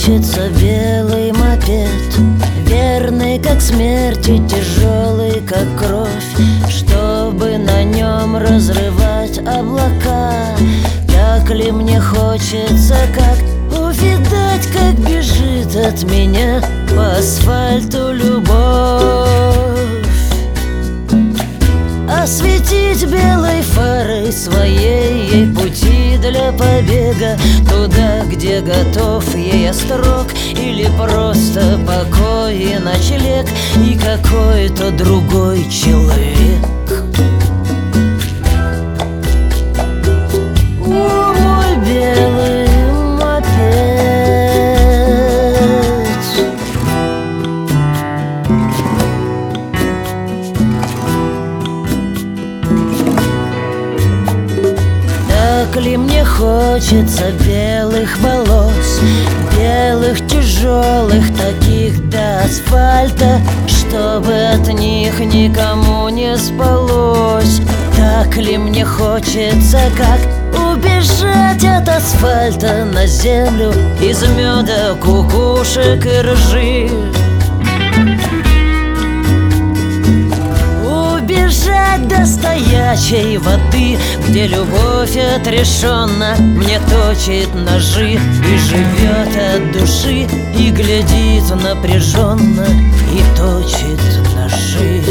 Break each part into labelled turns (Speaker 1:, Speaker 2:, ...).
Speaker 1: хочется белый мопед, верный как смерть и тяжелый как кровь, чтобы на нем разрывать облака. Так ли мне хочется, как увидать, как бежит от меня по асфальту любовь, осветить белой фарой своей ей пути для побега туда, где готов ей острог, или просто покой и ночлег, и какой-то другой человек. О, мой белый мопед, так ли мне хочется белых волос, белых тяжелых, таких до асфальта, чтобы от них никому не спалось. Так ли мне хочется, как убежать от асфальта на землю из меда, кукушек и ржи, убежать до стоячей воды, где любовь отрешенно мне точит ножи и живет от души, и глядит напряженно и точит ножи.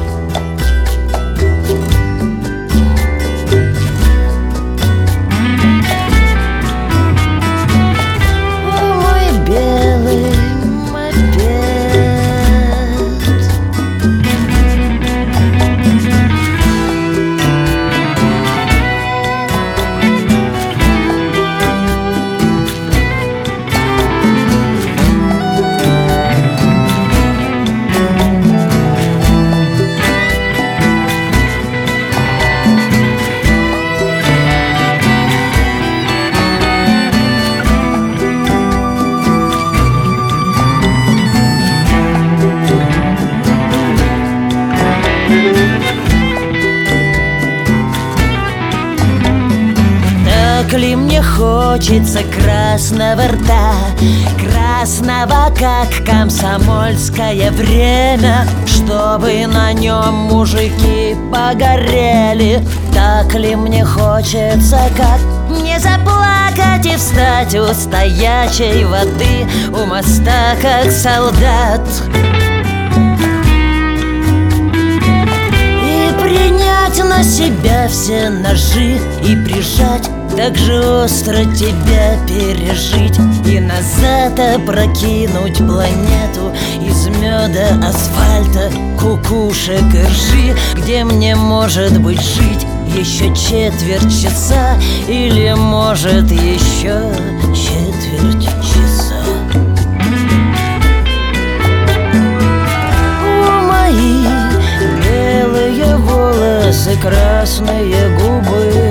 Speaker 1: Так ли мне хочется красного рта, красного, как комсомольское время, чтобы на нем мужики погорели? Так ли мне хочется, как мне заплакать и встать у стоячей воды, у моста, как солдат, и принять на себя все ножи и прижать, так же остро тебя пережить, и назад опрокинуть планету из меда, асфальта, кукушек и ржи, где мне, может быть, жить еще четверть часа, или, может, еще четверть часа. О, мои белые волосы, красные губы,